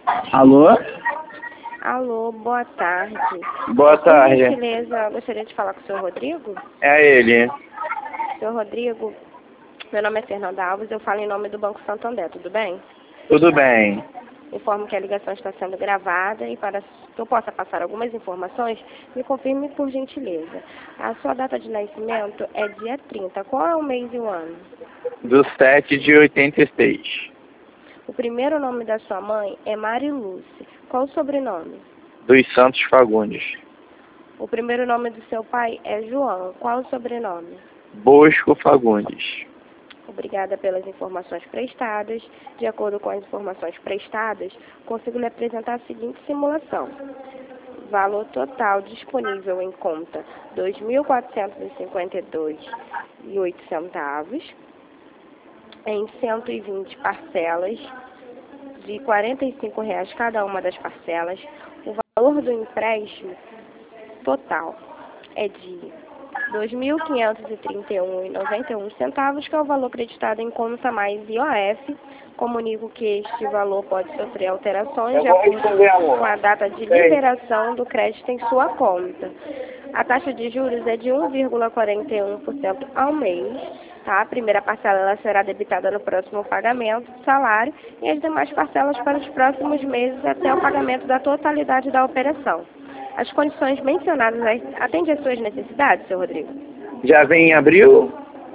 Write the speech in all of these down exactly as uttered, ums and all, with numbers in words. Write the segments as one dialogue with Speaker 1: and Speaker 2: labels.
Speaker 1: Alô?
Speaker 2: Alô, boa tarde.
Speaker 1: Boa
Speaker 2: Por
Speaker 1: tarde.
Speaker 2: gentileza, eu gostaria de falar com o senhor Rodrigo.
Speaker 1: É ele.
Speaker 2: Senhor Rodrigo, meu nome é Fernanda Alves, eu falo em nome do Banco Santander, tudo bem?
Speaker 1: Tudo bem.
Speaker 2: Informo que a ligação está sendo gravada e para que eu possa passar algumas informações, me confirme por gentileza. A sua data de nascimento é dia trinta. Qual é o mês e o ano?
Speaker 1: Do sete de oitenta e seis.
Speaker 2: O primeiro nome da sua mãe é Marilúcia. Qual o sobrenome?
Speaker 1: Dos Santos Fagundes.
Speaker 2: O primeiro nome do seu pai é João. Qual o sobrenome?
Speaker 1: Bosco Fagundes.
Speaker 2: Obrigada pelas informações prestadas. De acordo com as informações prestadas, consigo lhe apresentar a seguinte simulação. Valor total disponível em conta dois mil quatrocentos e cinquenta e dois reais e oito centavos, em cento e vinte parcelas de quarenta e cinco reais cada uma das parcelas. O valor do empréstimo total é de dois mil quinhentos e trinta e um reais e noventa e um centavos, que é o valor acreditado em conta mais I O F. Comunico que este valor pode sofrer alterações de acordo com a data de liberação do crédito em sua conta. A taxa de juros é de um vírgula quarenta e um por cento ao mês. Tá? A primeira parcela ela será debitada no próximo pagamento do salário e as demais parcelas para os próximos meses até o pagamento da totalidade da operação. As condições mencionadas atendem às suas necessidades, senhor Rodrigo?
Speaker 1: Já vem em abril?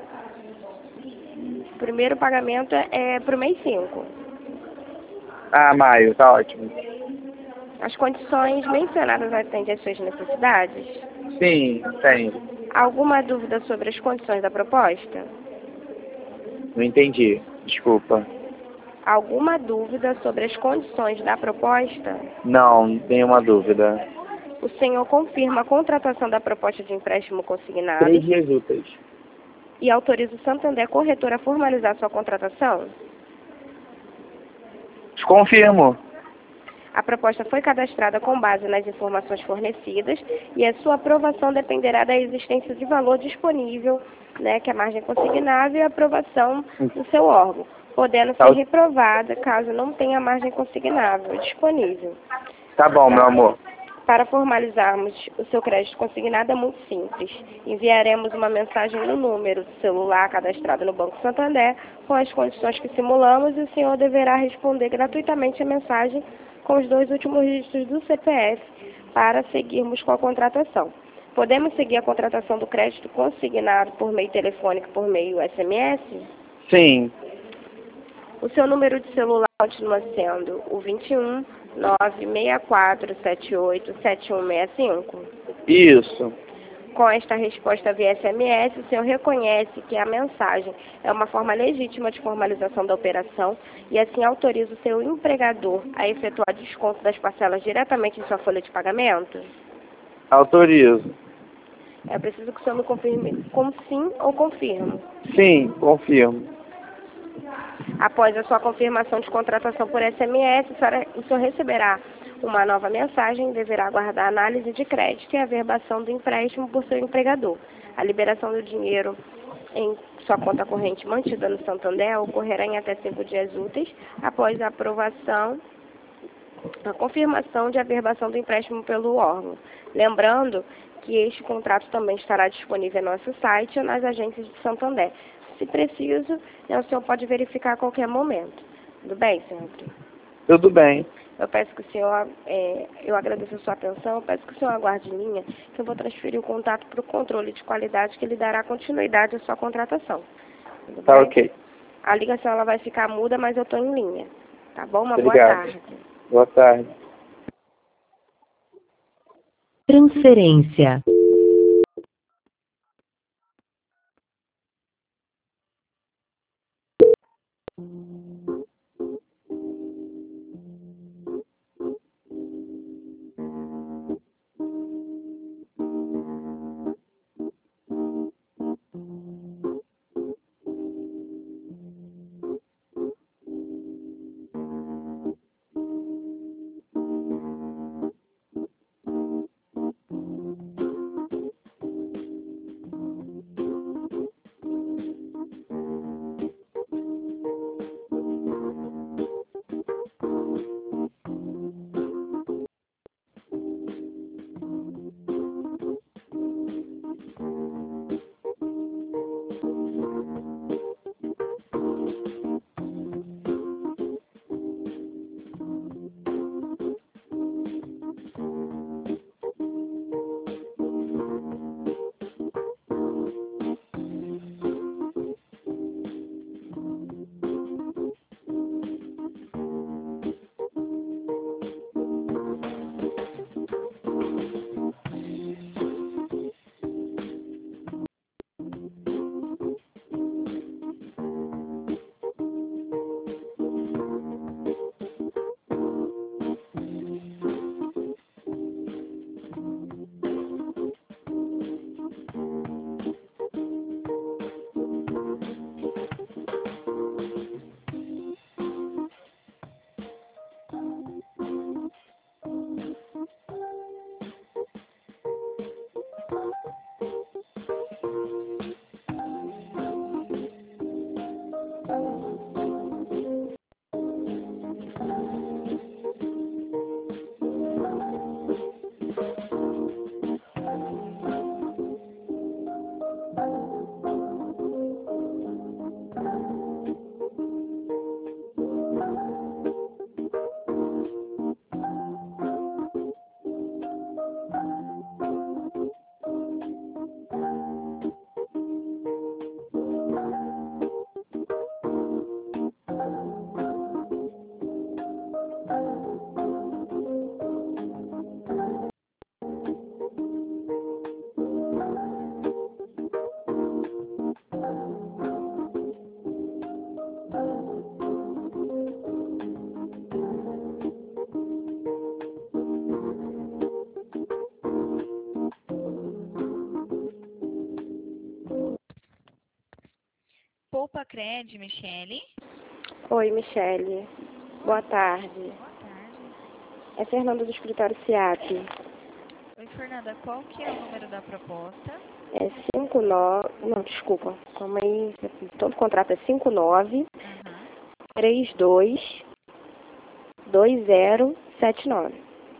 Speaker 2: O primeiro pagamento é para o mês cinco.
Speaker 1: Ah, maio, tá ótimo.
Speaker 2: As condições mencionadas atendem às suas necessidades?
Speaker 1: Sim, tem.
Speaker 2: Alguma dúvida sobre as condições da proposta?
Speaker 1: Não entendi. Desculpa.
Speaker 2: Alguma dúvida sobre as condições da proposta?
Speaker 1: Não, nenhuma dúvida.
Speaker 2: O senhor confirma a contratação da proposta de empréstimo consignado
Speaker 1: Três dias úteis.
Speaker 2: e autoriza o Santander Corretora a formalizar sua contratação?
Speaker 1: Confirmo.
Speaker 2: A proposta foi cadastrada com base nas informações fornecidas e a sua aprovação dependerá da existência de valor disponível, né, que é a margem consignável, e a aprovação do seu órgão, podendo ser reprovada caso não tenha margem consignável disponível.
Speaker 1: Tá bom, meu amor.
Speaker 2: Para formalizarmos o seu crédito consignado é muito simples. Enviaremos uma mensagem no número do celular cadastrado no Banco Santander com as condições que simulamos e o senhor deverá responder gratuitamente a mensagem com os dois últimos dígitos do C P F para seguirmos com a contratação. Podemos seguir a contratação do crédito consignado por meio telefônico, por meio S M S?
Speaker 1: Sim.
Speaker 2: O seu número de celular continua sendo o vinte e um, nove seis quatro sete oito, sete um seis cinco.
Speaker 1: Isso.
Speaker 2: Com esta resposta via S M S, o senhor reconhece que a mensagem é uma forma legítima de formalização da operação e assim autoriza o seu empregador a efetuar desconto das parcelas diretamente em sua folha de pagamento?
Speaker 1: Autorizo.
Speaker 2: É preciso que o senhor me confirme com sim ou confirmo.
Speaker 1: Sim, confirmo.
Speaker 2: Após a sua confirmação de contratação por S M S, o senhor receberá uma nova mensagem e deverá aguardar a análise de crédito e a averbação do empréstimo por seu empregador. A liberação do dinheiro em sua conta corrente mantida no Santander ocorrerá em até cinco dias úteis após a aprovação, a confirmação de averbação do empréstimo pelo órgão. Lembrando que este contrato também estará disponível no nosso site ou nas agências de Santander. Se preciso, o senhor pode verificar a qualquer momento. Tudo bem, senhor Rodrigo?
Speaker 1: Tudo bem.
Speaker 2: Eu peço que o senhor, é, eu agradeço a sua atenção, eu peço que o senhor aguarde em linha, que eu vou transferir o contato para o controle de qualidade, que ele dará continuidade à sua contratação. Tudo
Speaker 1: Tá
Speaker 2: bem?
Speaker 1: ok.
Speaker 2: A ligação ela vai ficar muda, mas eu estou em linha. Tá bom? Uma
Speaker 1: Obrigado.
Speaker 2: boa tarde.
Speaker 1: Boa tarde.
Speaker 3: Transferência. Sicredi, Michele.
Speaker 2: Oi, Michele. Boa tarde.
Speaker 3: Boa tarde.
Speaker 2: É Fernanda do escritório SIAP.
Speaker 3: Oi, Fernanda, qual que é o número da proposta?
Speaker 2: É cinco nove... Não, desculpa. Calma aí. Todo contrato é cinco nove
Speaker 3: Aham.
Speaker 2: três dois dois zero sete nove.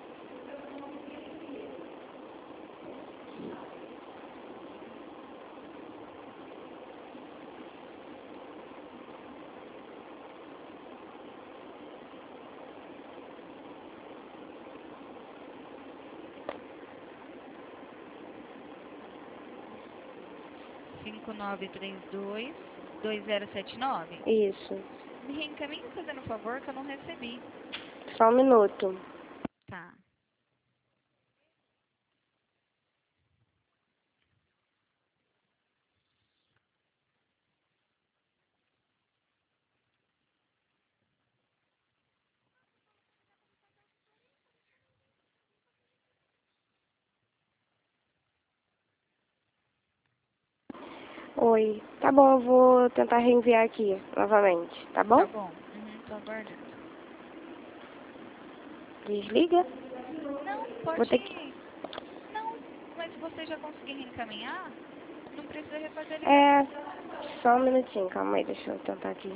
Speaker 3: cinco nove três dois dois zero sete nove.
Speaker 2: Isso.
Speaker 3: Me reencaminha fazendo favor que eu não recebi.
Speaker 2: Só um minuto.
Speaker 3: Tá.
Speaker 2: Oi. Tá bom, eu vou tentar reenviar aqui novamente. Tá bom?
Speaker 3: Tá bom. Uhum, tô aguardando.
Speaker 2: Desliga.
Speaker 3: Não,
Speaker 2: Vou
Speaker 3: pode
Speaker 2: ter que...
Speaker 3: ir. Não, mas se você já conseguir reencaminhar, não precisa refazer a ligação.
Speaker 2: É... Só um minutinho. Calma aí. Deixa eu tentar aqui.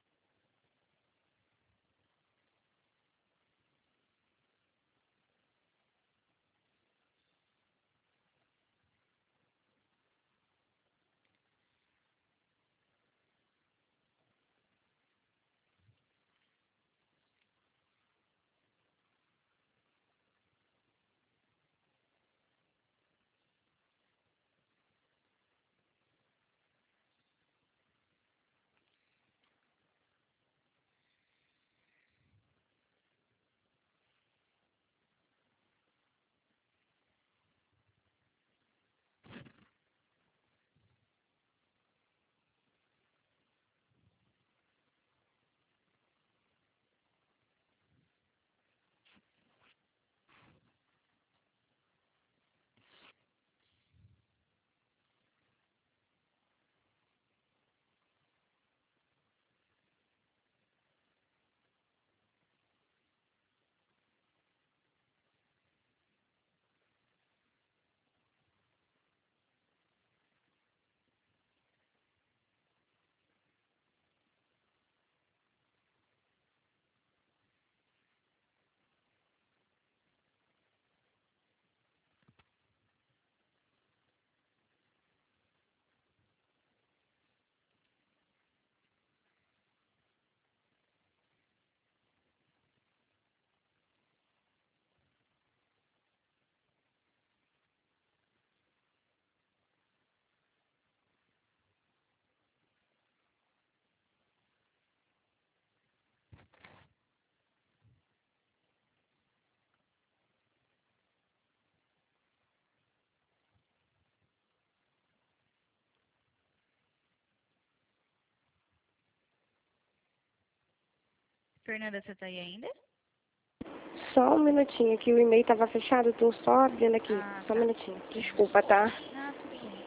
Speaker 3: Fernanda, você tá aí ainda?
Speaker 2: Só um minutinho que o e-mail tava fechado. Tô só abrindo aqui.
Speaker 3: Ah,
Speaker 2: Só um
Speaker 3: tá.
Speaker 2: minutinho. Desculpa, tá?
Speaker 3: Ah, tudo bem.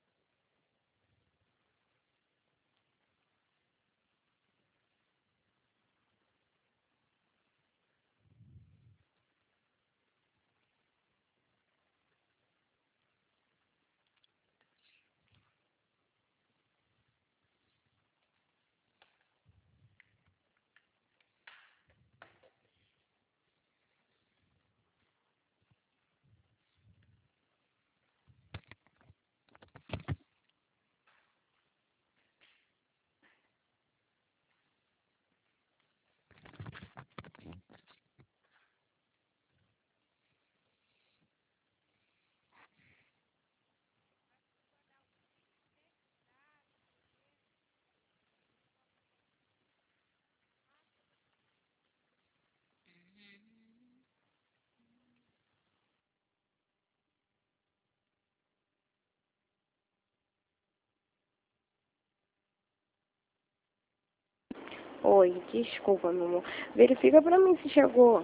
Speaker 2: Oi, desculpa, meu amor. Verifica pra mim se chegou.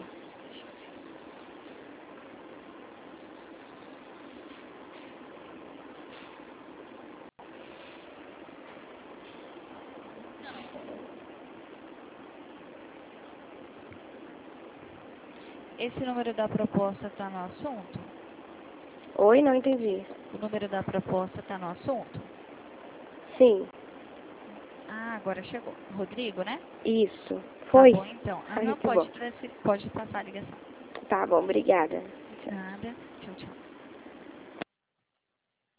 Speaker 3: Esse número da proposta está no assunto?
Speaker 2: Oi, não entendi.
Speaker 3: O número da proposta está no assunto?
Speaker 2: Sim,
Speaker 3: Ah, agora chegou. Rodrigo, né?
Speaker 2: isso. Foi?
Speaker 3: Tá bom, então. Ah,
Speaker 2: Ai,
Speaker 3: não,
Speaker 2: que
Speaker 3: pode,
Speaker 2: bom.
Speaker 3: transfer- pode passar a ligação.
Speaker 2: Tá bom, obrigada. Tchau.
Speaker 3: Nada. Tchau, tchau.